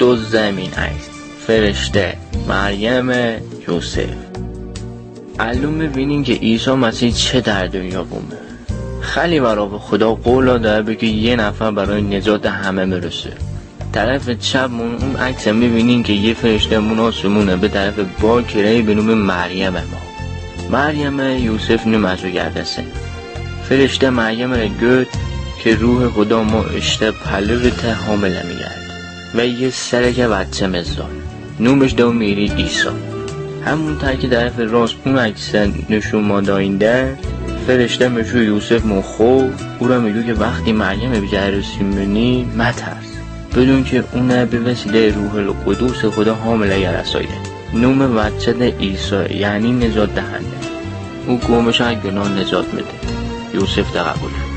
دو زمین عکس فرشته مریم یوسف. الان می‌بینین که عیسی مسیح چه در دنیا بوده. خیلی برای خدا قول داده بگه یه نفر برای نجات همه برسه. طرف چپ اون عکس می‌بینین که یه فرشته آسمونه به طرف باکره به نام مریم مریم یوسف نمازو گردسه. فرشته مریم را گفت که روح خدا ما اشته پلوت حامله میگرد و یه سرک بچه مزدار نومش دو میری عیسی. همون تا که طرف راست اون عکس نشون ما داینده فرشته میشو یوسف مخو او را میگو که وقتی مریم بجرسی منی مترس بدون که اون به وسیله روح القدس خدا حامله گرسایه. نوم بچه عیسی یعنی نجات دهنده. او قومش از گناه نجات میده. یوسف تقبل